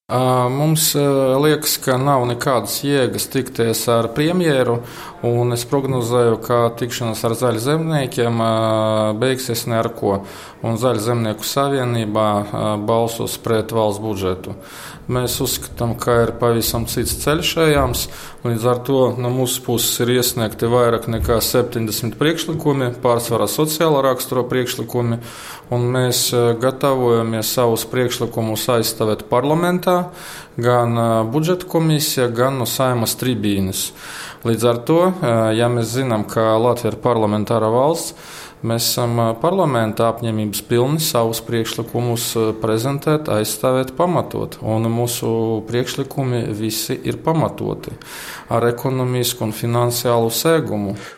Mums liekas, ka nav nekādas jēgas tikties ar premjeru, un es prognozēju, ka tikšanās ar Zaļu zemniekiem beigsies ne ar ko. Un Zaļu zemnieku savienībā balsos pret valsts budžetu. Mēs uzskatām, ka ir pavisam cits ceļš ejams. Līdz ar to no mūsu puses ir iesniegti vairāk nekā 70 priekšlikumi, pārsvarā sociālā rakstura priekšlikumi, un mēs gatavojamies savus priekšlikumus aizstāvēt parlamentā, gan budžeta komisija, gan no Saeimas tribīnes. Līdz ar to, ja mēs zinām, ka Latvija ir parlamentāra valsts, mēs esam parlamentā apņēmības pilni savus priekšlikumus prezentēt, aizstāvēt, pamatot. Un mūsu priekšlikumi visi ir pamatoti ar ekonomisku un finansiālu sēgumu.